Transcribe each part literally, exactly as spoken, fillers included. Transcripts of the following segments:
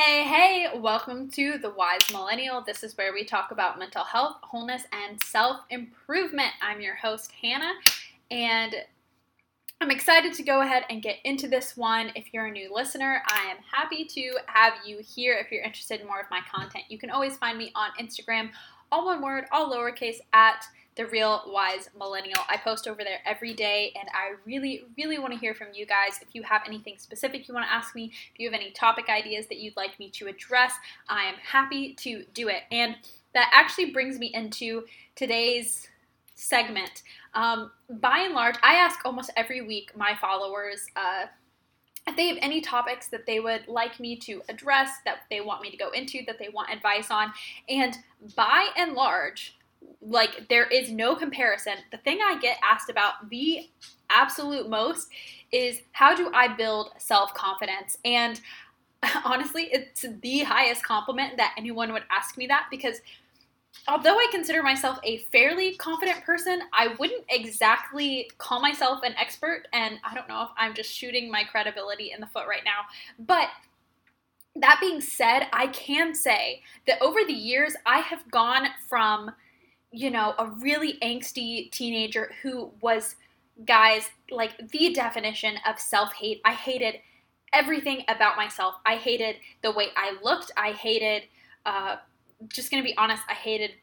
Hey, hey, welcome to The Wise Millennial. This is where we talk about mental health, wholeness, and self-improvement. I'm your host, Hannah, and I'm excited to go ahead and get into this one. If you're a new listener, I am happy to have you here. If you're interested in more of my content, you can always find me on Instagram, all one word, all lowercase, at The Real Wise Millennial. I post over there every day, and I really, really want to hear from you guys. If you have anything specific you want to ask me, if you have any topic ideas that you'd like me to address, I am happy to do it. And that actually brings me into today's segment. Um, by and large, I ask almost every week my followers uh, if they have any topics that they would like me to address, that they want me to go into, that they want advice on. And by and large, like, there is no comparison. The thing I get asked about the absolute most is, how do I build self-confidence? And honestly, it's the highest compliment that anyone would ask me that, because although I consider myself a fairly confident person, I wouldn't exactly call myself an expert, and I don't know if I'm just shooting my credibility in the foot right now. But that being said, I can say that over the years, I have gone from, you know, a really angsty teenager who was, guys, like the definition of self-hate. I hated everything about myself. I hated the way I looked. I hated, uh, just gonna be honest, I hated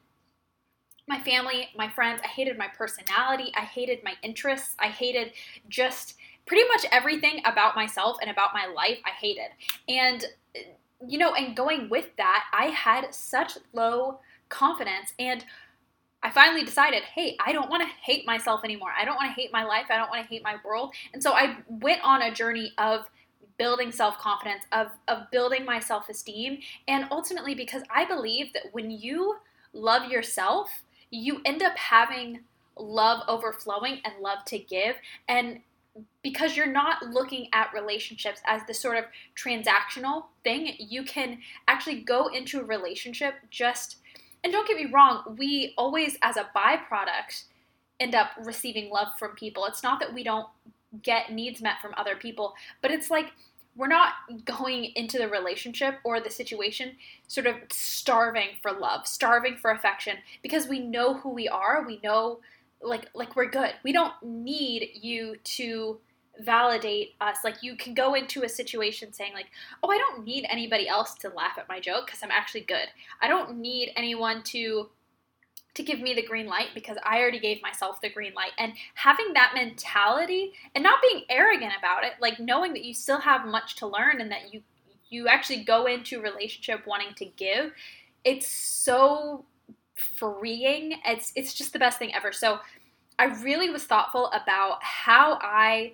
my family, my friends. I hated my personality. I hated my interests. I hated just pretty much everything about myself and about my life. I hated. And, you know, and going with that, I had such low confidence, and I finally decided, hey, I don't want to hate myself anymore. I don't want to hate my life. I don't want to hate my world. And so I went on a journey of building self-confidence, of, of building my self-esteem. And ultimately, because I believe that when you love yourself, you end up having love overflowing and love to give. And because you're not looking at relationships as this sort of transactional thing, you can actually go into a relationship just... And don't get me wrong, we always, as a byproduct, end up receiving love from people. It's not that we don't get needs met from other people, but it's like we're not going into the relationship or the situation sort of starving for love, starving for affection, because we know who we are. We know, like, like we're good. We don't need you to validate us. Like, you can go into a situation saying, like, oh, I don't need anybody else to laugh at my joke because I'm actually good. I don't need anyone to to give me the green light because I already gave myself the green light. And having that mentality and not being arrogant about it, like knowing that you still have much to learn and that you you actually go into a relationship wanting to give, it's so freeing. It's it's just the best thing ever. So I really was thoughtful about how I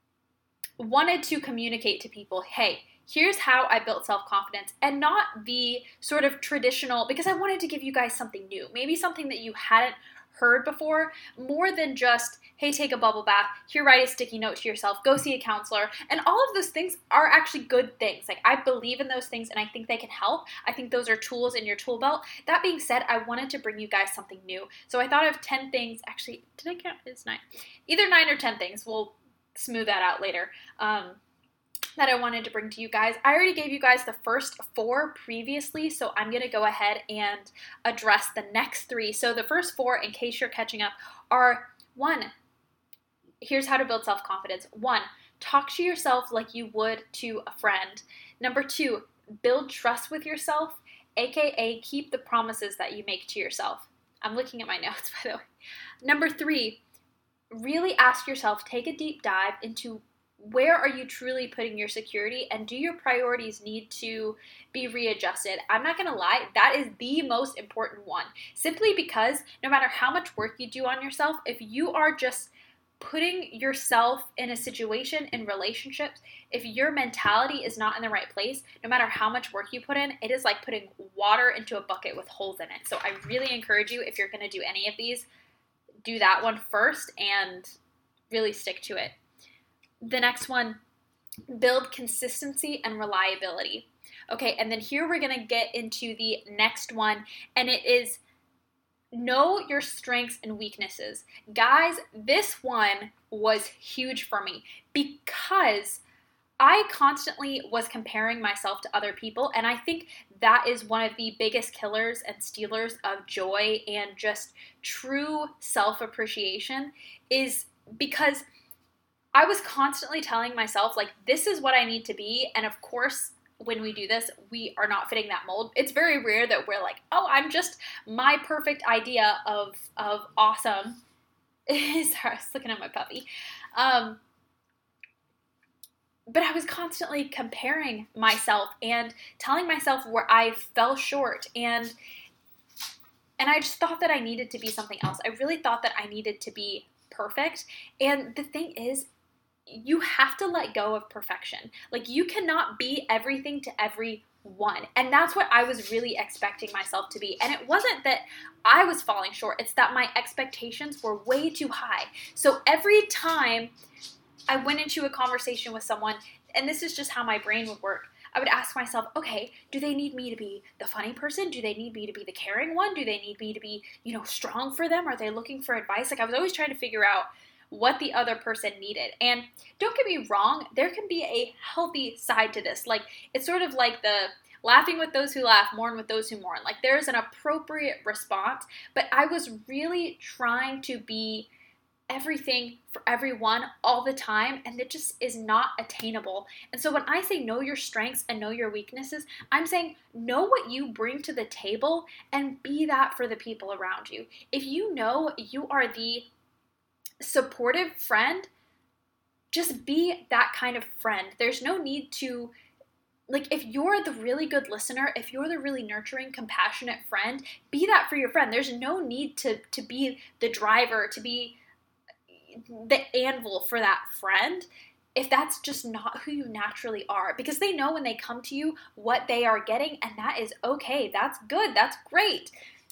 wanted to communicate to people, hey, here's how I built self-confidence, and not the sort of traditional, because I wanted to give you guys something new, maybe something that you hadn't heard before, more than just, hey, take a bubble bath, here, write a sticky note to yourself, go see a counselor. And all of those things are actually good things. Like, I believe in those things, and I think they can help. I think those are tools in your tool belt. That being said, I wanted to bring you guys something new. So I thought of ten things. Actually, did I count? It's nine. Either nine or ten things. We'll smooth that out later, um, that I wanted to bring to you guys. I already gave you guys the first four previously, so I'm going to go ahead and address the next three. So the first four, in case you're catching up, are one, here's how to build self-confidence. One, talk to yourself like you would to a friend. Number two, build trust with yourself, aka keep the promises that you make to yourself. I'm looking at my notes, by the way. Number three, really ask yourself, take a deep dive into where are you truly putting your security, and do your priorities need to be readjusted? I'm not going to lie, that is the most important one. Simply because no matter how much work you do on yourself, if you are just putting yourself in a situation, in relationships, if your mentality is not in the right place, no matter how much work you put in, it is like putting water into a bucket with holes in it. So I really encourage you, if you're going to do any of these, do that one first and really stick to it. The next one, build consistency and reliability. Okay, and then here we're going to get into the next one, and it is know your strengths and weaknesses. Guys, this one was huge for me because I constantly was comparing myself to other people, and I think that is one of the biggest killers and stealers of joy and just true self-appreciation, is because I was constantly telling myself, like, this is what I need to be, and of course, when we do this, we are not fitting that mold. It's very rare that we're like, oh, I'm just my perfect idea of, of awesome. Sorry, I was looking at my puppy. Um, But I was constantly comparing myself and telling myself where I fell short, and and I just thought that I needed to be something else. I really thought that I needed to be perfect. And the thing is, you have to let go of perfection. Like, you cannot be everything to everyone. And that's what I was really expecting myself to be. And it wasn't that I was falling short. It's that my expectations were way too high. So every time I went into a conversation with someone, and this is just how my brain would work, I would ask myself, okay, do they need me to be the funny person? Do they need me to be the caring one? Do they need me to be, you know, strong for them? Are they looking for advice? Like, I was always trying to figure out what the other person needed. And don't get me wrong, there can be a healthy side to this. Like, it's sort of like the laughing with those who laugh, mourn with those who mourn. Like, there's an appropriate response, but I was really trying to be everything for everyone all the time, and it just is not attainable. And so when I say know your strengths and know your weaknesses, I'm saying know what you bring to the table and be that for the people around you. If you know you are the supportive friend, just be that kind of friend. There's no need to, like, if you're the really good listener, if you're the really nurturing, compassionate friend, be that for your friend. There's no need to to be the driver, to be the anvil for that friend, if that's just not who you naturally are, because they know when they come to you what they are getting, and that is okay. That's good. That's great.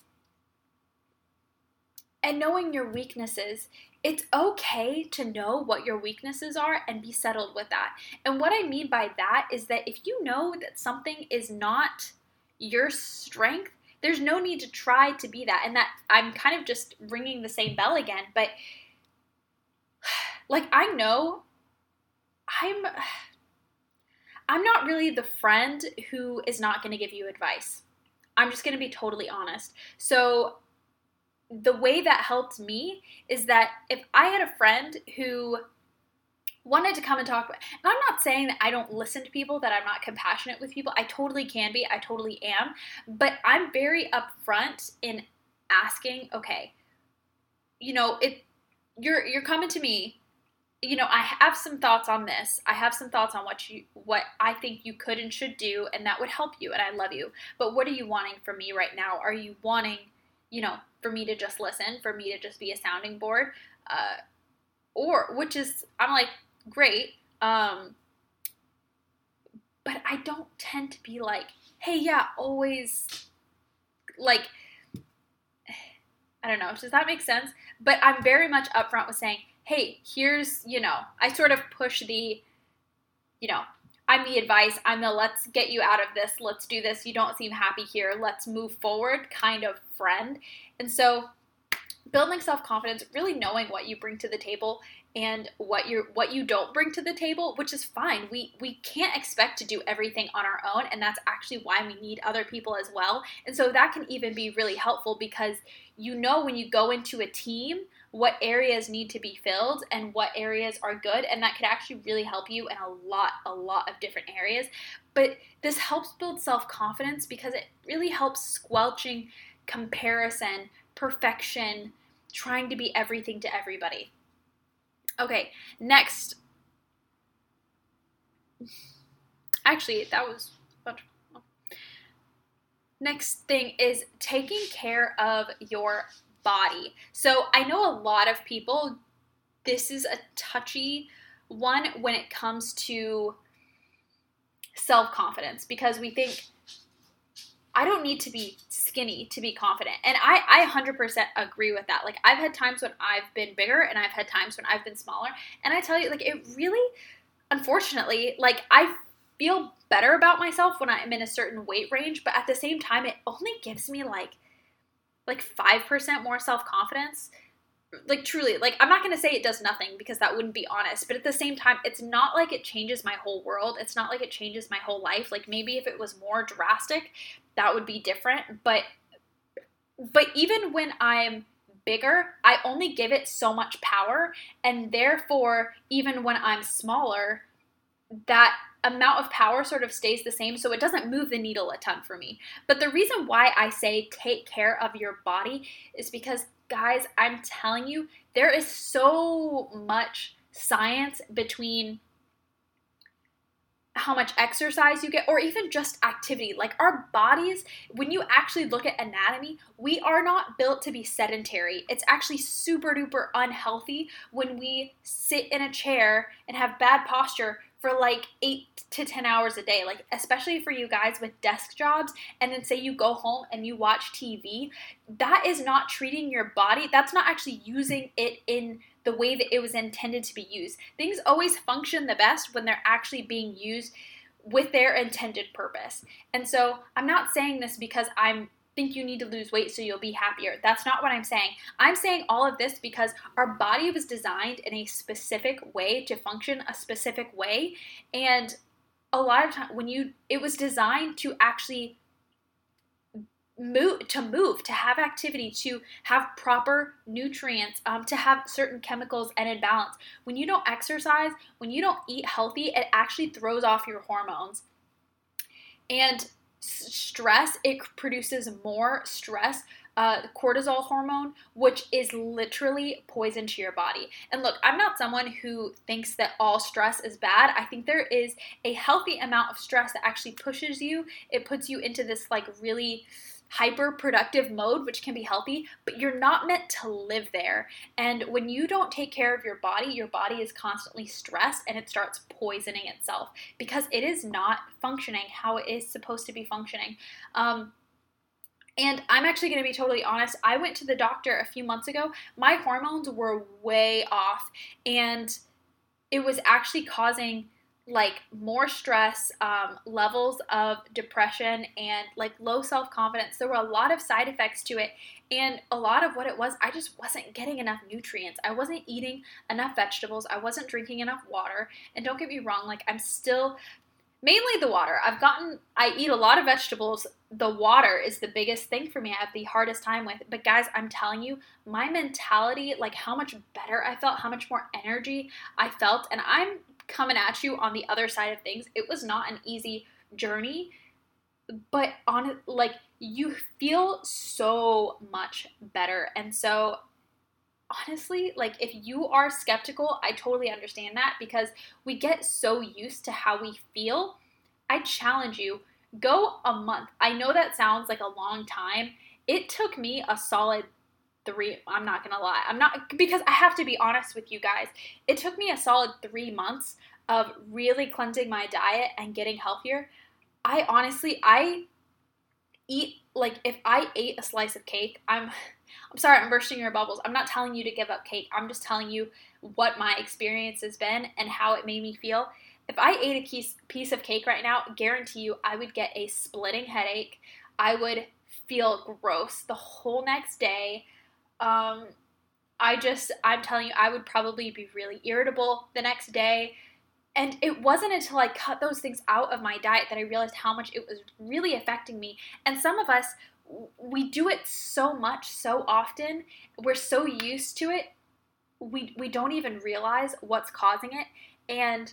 And knowing your weaknesses, it's okay to know what your weaknesses are and be settled with that. And what I mean by that is that if you know that something is not your strength, there's no need to try to be that. And that, I'm kind of just ringing the same bell again, but like, I know I'm I'm not really the friend who is not going to give you advice. I'm just going to be totally honest. So the way that helped me is that if I had a friend who wanted to come and talk, and I'm not saying that I don't listen to people, that I'm not compassionate with people. I totally can be. I totally am. But I'm very upfront in asking, okay, you know, it you're you're coming to me, you know, I have some thoughts on this. I have some thoughts on what you, what I think you could and should do, and that would help you, and I love you. But what are you wanting from me right now? Are you wanting, you know, for me to just listen, for me to just be a sounding board? Uh, or, which is, I'm like, great. Um, but I don't tend to be like, hey, yeah, always, like, I don't know. Does that make sense? But I'm very much upfront with saying, hey, here's, you know, I sort of push the, you know, I'm the advice, I'm the let's get you out of this, let's do this, you don't seem happy here, let's move forward kind of friend. And so building self-confidence, really knowing what you bring to the table and what you what you don't bring to the table, which is fine. We we can't expect to do everything on our own, and that's actually why we need other people as well. And so that can even be really helpful, because you know when you go into a team what areas need to be filled and what areas are good, and that could actually really help you in a lot, a lot of different areas. But this helps build self-confidence because it really helps squelching comparison, perfection, trying to be everything to everybody. Okay, next. Actually, that was next thing is taking care of your body. So I know a lot of people, this is a touchy one when it comes to self-confidence, because we think, I don't need to be skinny to be confident. And I, I one hundred percent agree with that. Like, I've had times when I've been bigger and I've had times when I've been smaller. And I tell you, like, it really, unfortunately, like, I feel better about myself when I'm in a certain weight range. But at the same time, it only gives me, like, like five percent more self-confidence. like truly, like I'm not going to say it does nothing because that wouldn't be honest, but at the same time, it's not like it changes my whole world. It's not like it changes my whole life. Like maybe if it was more drastic, that would be different. But, but even when I'm bigger, I only give it so much power. And therefore, even when I'm smaller, that amount of power sort of stays the same, so it doesn't move the needle a ton for me. But the reason why I say take care of your body is because, guys, I'm telling you, there is so much science between how much exercise you get, or even just activity. Like our bodies, when you actually look at anatomy, we are not built to be sedentary. It's actually super duper unhealthy when we sit in a chair and have bad posture for like eight to ten hours a day. Like especially for you guys with desk jobs, and then say you go home and you watch T V, that is not treating your body. That's not actually using it in the way that it was intended to be used. Things always function the best when they're actually being used with their intended purpose. And so I'm not saying this because I'm think you need to lose weight so you'll be happier. That's not what I'm saying. I'm saying all of this because our body was designed in a specific way to function a specific way. And a lot of times when you, it was designed to actually move, to move, to have activity, to have proper nutrients, um, to have certain chemicals and in balance. When you don't exercise, when you don't eat healthy, it actually throws off your hormones. And stress, it produces more stress, uh, cortisol hormone, which is literally poison to your body. And look, I'm not someone who thinks that all stress is bad. I think there is a healthy amount of stress that actually pushes you. It puts you into this like really hyper productive mode, which can be healthy, but you're not meant to live there. And when you don't take care of your body, your body is constantly stressed and it starts poisoning itself because it is not functioning how it is supposed to be functioning. Um, and I'm actually going to be totally honest. I went to the doctor a few months ago. My hormones were way off, and it was actually causing like more stress, um, levels of depression, and like low self-confidence. There were a lot of side effects to it, and a lot of what it was, I just wasn't getting enough nutrients. I wasn't eating enough vegetables. I wasn't drinking enough water. And don't get me wrong, like I'm still, mainly the water. I've gotten, I eat a lot of vegetables. The water is the biggest thing for me. I have the hardest time with. But guys, I'm telling you, my mentality, like how much better I felt, how much more energy I felt, and I'm coming at you on the other side of things. It was not an easy journey, but on like you feel so much better. And so honestly, like if you are skeptical, I totally understand that because we get so used to how we feel. I challenge you, go a month. I know that sounds like a long time. It took me a solid three, I'm not gonna lie, I'm not, because I have to be honest with you guys, it took me a solid three months of really cleansing my diet and getting healthier. I honestly, I eat, like if I ate a slice of cake, I'm, I'm sorry, I'm bursting your bubbles. I'm not telling you to give up cake. I'm just telling you what my experience has been and how it made me feel. If I ate a piece, piece of cake right now, guarantee you I would get a splitting headache. I would feel gross the whole next day. Um, I just, I'm telling you, I would probably be really irritable the next day. And it wasn't until I cut those things out of my diet that I realized how much it was really affecting me. And some of us, we do it so much, so often. We're so used to it, we, we don't even realize what's causing it. And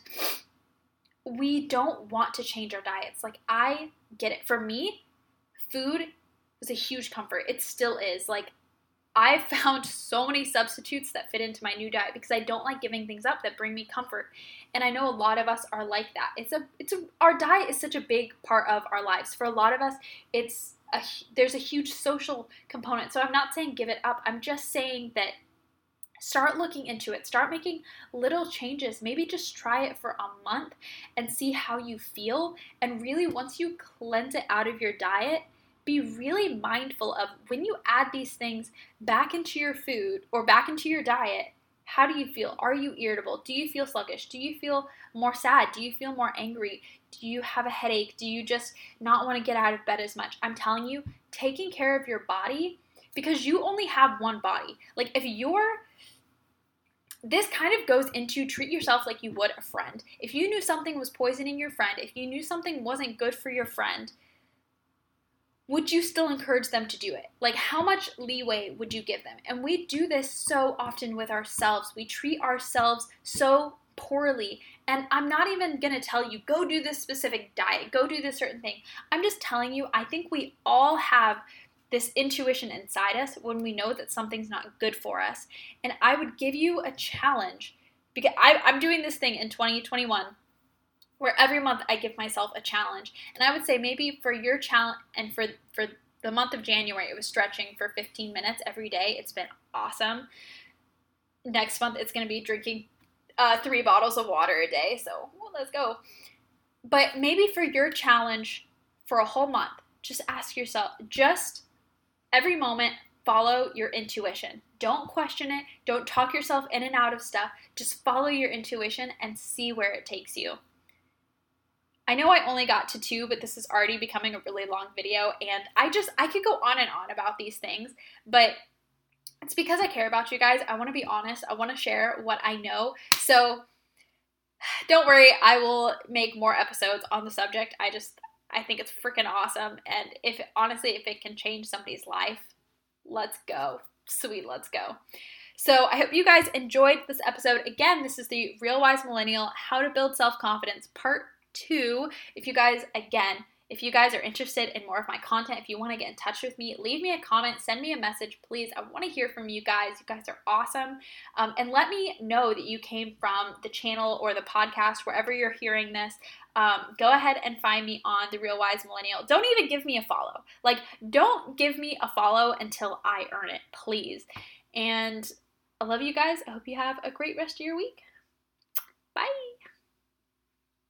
we don't want to change our diets. Like, I get it. For me, food was a huge comfort. It still is. Like, I found so many substitutes that fit into my new diet because I don't like giving things up that bring me comfort. And I know a lot of us are like that. It's a, it's a, our diet is such a big part of our lives. For a lot of us, it's a, there's a huge social component. So I'm not saying give it up. I'm just saying that start looking into it. Start making little changes. Maybe just try it for a month and see how you feel. And really, once you cleanse it out of your diet, be really mindful of when you add these things back into your food or back into your diet, how do you feel? Are you irritable? Do you feel sluggish? Do you feel more sad? Do you feel more angry? Do you have a headache? Do you just not want to get out of bed as much? I'm telling you, taking care of your body, because you only have one body. Like if you're this kind of goes into treat yourself like you would a friend. If you knew something was poisoning your friend, if you knew something wasn't good for your friend, would you still encourage them to do it? Like, how much leeway would you give them? And we do this so often with ourselves. We treat ourselves so poorly. And I'm not even going to tell you, go do this specific diet, go do this certain thing. I'm just telling you, I think we all have this intuition inside us when we know that something's not good for us. And I would give you a challenge, because I, I'm doing this thing in twenty twenty-one where every month I give myself a challenge. And I would say maybe for your challenge, and for, for the month of January, it was stretching for fifteen minutes every day. It's been awesome. Next month, it's going to be drinking uh, three bottles of water a day. So well, let's go. But maybe for your challenge for a whole month, just ask yourself, just every moment, follow your intuition. Don't question it. Don't talk yourself in and out of stuff. Just follow your intuition and see where it takes you. I know I only got to two, but this is already becoming a really long video, and I just, I could go on and on about these things, but it's because I care about you guys. I want to be honest. I want to share what I know. So don't worry, I will make more episodes on the subject. I just, I think it's freaking awesome. And if, honestly, if it can change somebody's life, let's go. Sweet, let's go. So I hope you guys enjoyed this episode. Again, this is the Real Wise Millennial, How to Build Self-Confidence, part two. If you guys, again, if you guys are interested in more of my content, if you want to get in touch with me, leave me a comment, send me a message, please. I want to hear from you guys. You guys are awesome. Um, and let me know that you came from the channel or the podcast, wherever you're hearing this. Um, go ahead and find me on The Real Wise Millennial. Don't even give me a follow. Like, don't give me a follow until I earn it, please. And I love you guys. I hope you have a great rest of your week. Bye.